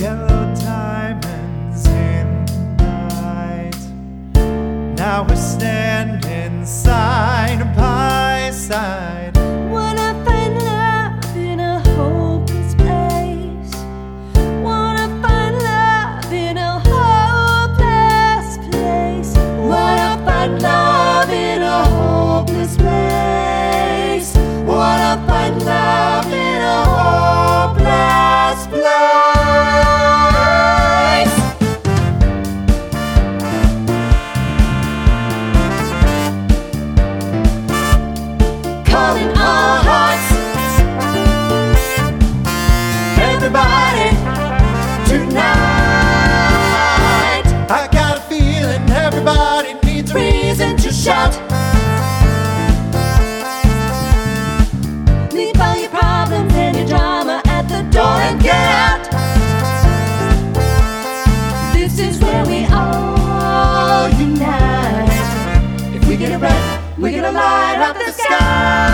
yellow diamonds in the night. Now we're standing side by side. Wanna find love in a hopeless place. Wanna find love in a hopeless place. Wanna find love in a hopeless place. Wanna find love in a hopeless place. Calling all hearts, everybody tonight. I got a feeling everybody needs a reason to shout. Leave all your problems and your drama at the door and get out. This is where we all unite. If we get it right, we're gonna light up the sky.